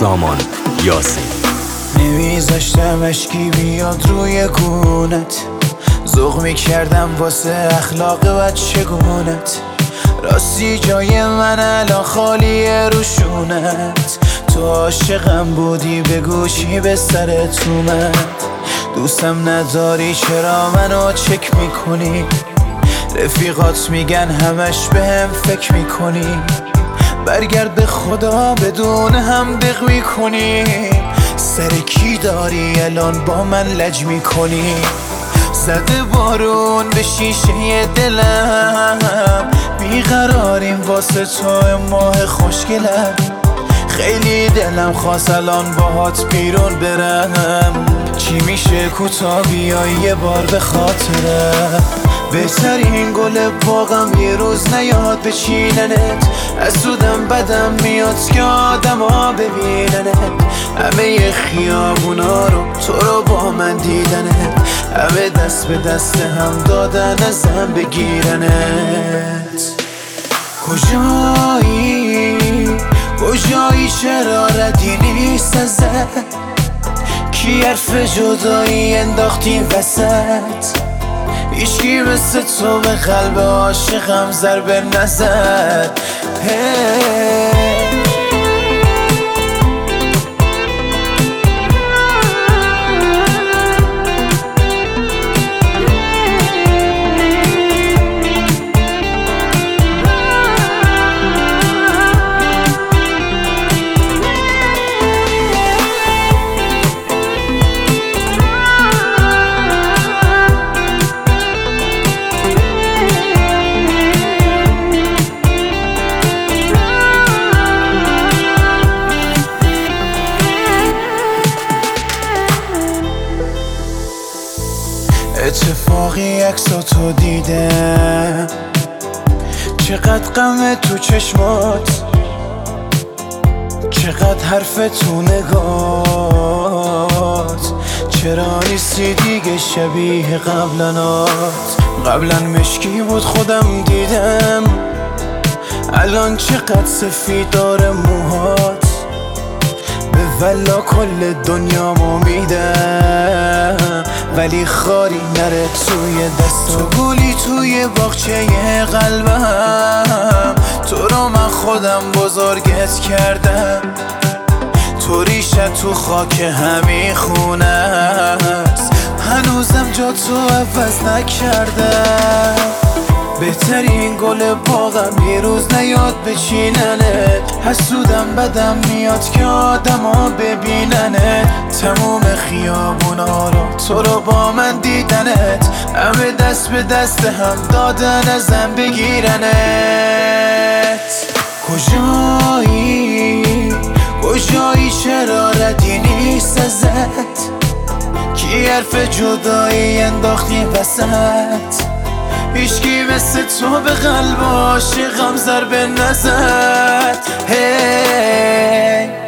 سامان یاسین. نمیذاشتم اشکی بیاد روی گونت، ذوق میکردم واسه اخلاق بچگونت. راستی جای من الان خالیه روشونت، تو عاشقم بودی بگو چی به سرت اومد. دوستم نداری چرا منو چک میکنی؟ رفیقات میگن همش بهم فکر میکنی. برگرد به خدا بدون هم دق میکنی. سر کی داری الان با من لج میکنی؟ زده بارون به شیشه دلم، بیقراریم واسه تو ماه خوشگلم. خیلی دلم خواست الان باهات بیرون برم، چی میشه کوتا بیای یه بار به خاطرم. بهترین گل باغم یه روز نیاد بچیننت، از زودم بدم میاد که آدم ها ببیننت. همه خیابونا رو تو رو با من دیدنت، همه دست به دست هم دادن ازم بگیرنت. کجایی چرا ردی نیست ازت؟ کی حرف جدایی انداختی وسط؟ هیچکی مثل تو به قلب عاشقم ضربه نزد. اتفاقی عکساتو دیدم، چقدر غمه تو چشمات، چقدر حرف تو نگات. چرا نیستی دیگه شبیه قبلا مشکی بود خودم دیدم، الان چقدر سفید داره موهات. به ولا کل دنیامو میدم، ولی خاری نره توی دستم. تو گلی توی باغچه قلبم، تو رو من خودم بزرگت کردم. تو ریشت تو خاک همین خونه است، هنوزم جا تو عوض نکردم. بهترین گل باغم یه روز نیاد بچیننت، حسودم بدم میاد که آدم ها ببیننت. تموم خیابونا رو تو رو با من دیدنت، همه دست به دست هم دادن ازم بگیرنت. کجایی چرا ردی نیست ازت؟ کی حرف جدایی انداختی وسط؟ هیچکی مثل تو به قلب عاشقم ضربه نزد.